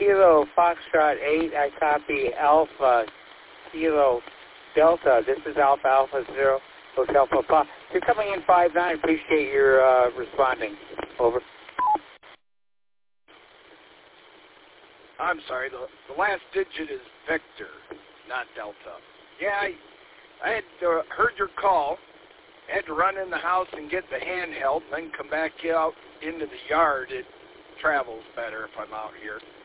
Kilo Foxtrot 8, I copy Alpha Kilo Delta. This is Alpha Alpha 0 Hotel Papa. You're coming in 5-9. Appreciate your responding. Over. I'm sorry, the last digit is Victor, not Delta. Yeah, I had heard your call. I had to run in the house and get the handheld, and then come back out into the yard. It travels better if I'm out here.